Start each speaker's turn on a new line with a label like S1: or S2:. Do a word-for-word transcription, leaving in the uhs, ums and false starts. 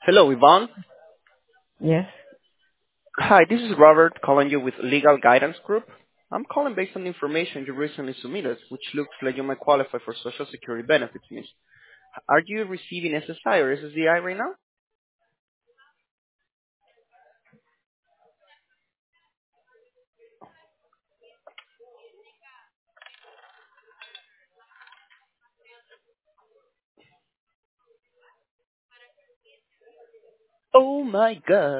S1: Hello, Yvonne.
S2: Yes.
S1: Hi, this is Robert calling you with Legal Guidance Group. I'm calling based on the information you recently submitted, which looks like you might qualify for Social Security benefits, miss. Are you receiving S S I or S S D I right now? Oh my god.